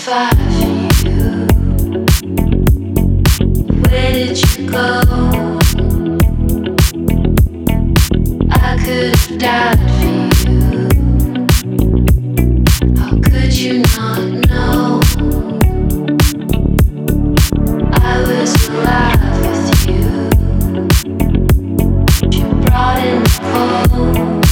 fire for you. Where did you go? I could have died for you. How could you not know? I was alive with you. You brought in the cold.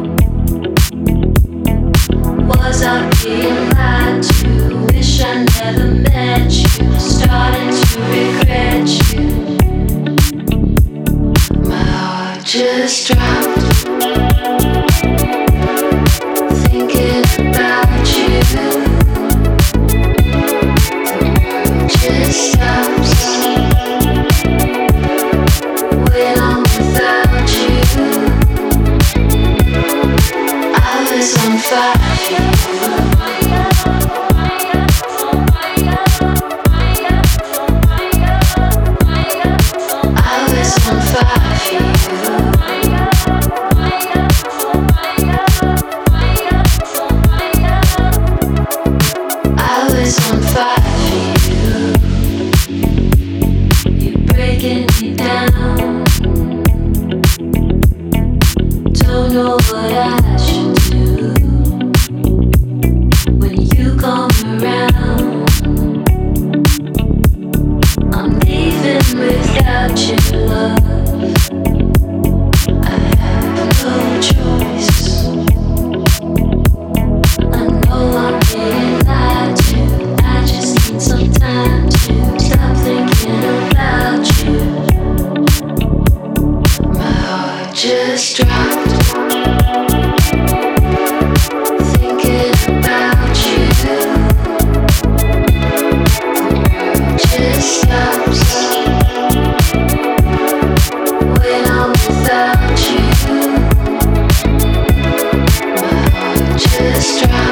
Was I being lied to? Wish I never met you. Starting to regret you. My heart just dropped. Thinking about you. Just stops when I'm without you. I was on fire for you. I was on fire for you. I was on fire for you. You're breaking me down. Don't know what I should do when you come around. I'm leaving without your love. I have no choice. I know I'm being lied to. I just need some time to stop thinking about you. My heart just dropped. Thinking about you. Just stops when I'm without you. My heart just drops.